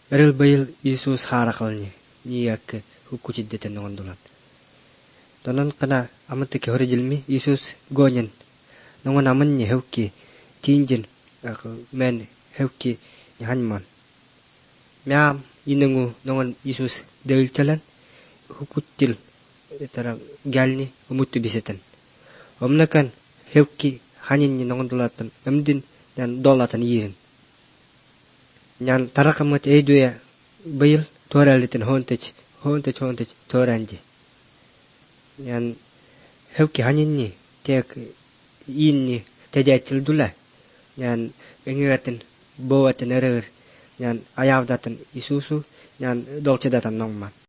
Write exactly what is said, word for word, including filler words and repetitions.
Eril bayil Yesus harakalni niyak hukuciddeten nongondulat. Tonon kana amantike hore jilmi Yesus gonyen nongon amannya hewki tinjin ak men hewki nyahanman. Miam inengu nongon Yesus del jalan hukutil tara galni umutu bisetan. Omnakan hewki hanin nongon dolatan amdin dan dolatan yirin. Nyan tarakamot edoya bayil toralitin hontech hontech hontech toranje. Nyan hewki haninni tek inni tejachil dula. Nyan engatin bawatin erer nyan ayawdatan isusu nyan dolce datan nongman.